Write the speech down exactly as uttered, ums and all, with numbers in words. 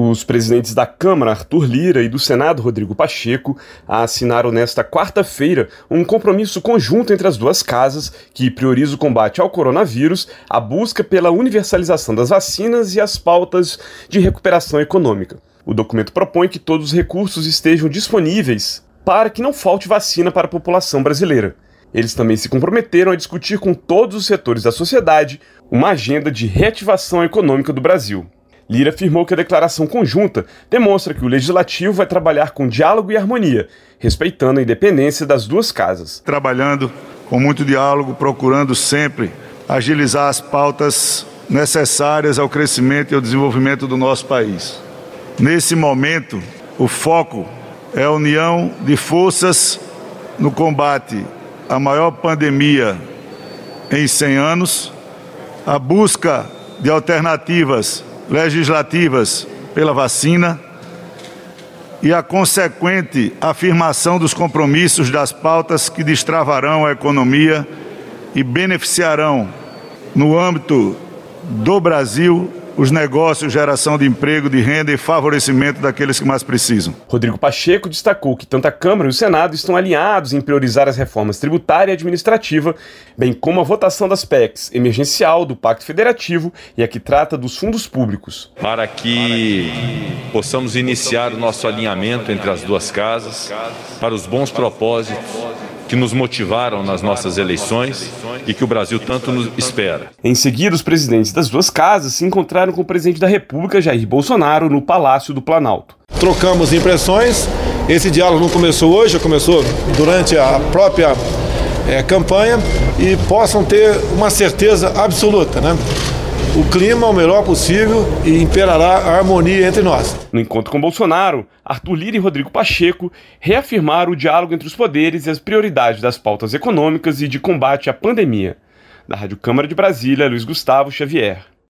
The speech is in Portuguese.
Os presidentes da Câmara, Arthur Lira, e do Senado, Rodrigo Pacheco, assinaram nesta quarta-feira um compromisso conjunto entre as duas casas que prioriza o combate ao coronavírus, a busca pela universalização das vacinas e as pautas de recuperação econômica. O documento propõe que todos os recursos estejam disponíveis para que não falte vacina para a população brasileira. Eles também se comprometeram a discutir com todos os setores da sociedade uma agenda de reativação econômica do Brasil. Lira afirmou que a declaração conjunta demonstra que o Legislativo vai trabalhar com diálogo e harmonia, respeitando a independência das duas casas. Trabalhando com muito diálogo, procurando sempre agilizar as pautas necessárias ao crescimento e ao desenvolvimento do nosso país. Nesse momento, o foco é a união de forças no combate à maior pandemia em cem anos, a busca de alternativas legislativas pela vacina e a consequente afirmação dos compromissos das pautas que destravarão a economia e beneficiarão, no âmbito do Brasil, os negócios, geração de emprego, de renda e favorecimento daqueles que mais precisam. Rodrigo Pacheco destacou que tanto a Câmara e o Senado estão alinhados em priorizar as reformas tributária e administrativa, bem como a votação das P E Cs emergencial, do Pacto Federativo e a que trata dos fundos públicos. Para que possamos iniciar o nosso alinhamento entre as duas casas, para os bons propósitos que nos motivaram nas nossas eleições e que o Brasil tanto nos espera. Em seguida, os presidentes das duas casas se encontraram com o presidente da República, Jair Bolsonaro, no Palácio do Planalto. Trocamos impressões, esse diálogo não começou hoje, começou durante a própria é, campanha, e possam ter uma certeza absoluta, né? O clima é o melhor possível e imperará a harmonia entre nós. No encontro com Bolsonaro, Arthur Lira e Rodrigo Pacheco reafirmaram o diálogo entre os poderes e as prioridades das pautas econômicas e de combate à pandemia. Da Rádio Câmara de Brasília, Luiz Gustavo Xavier.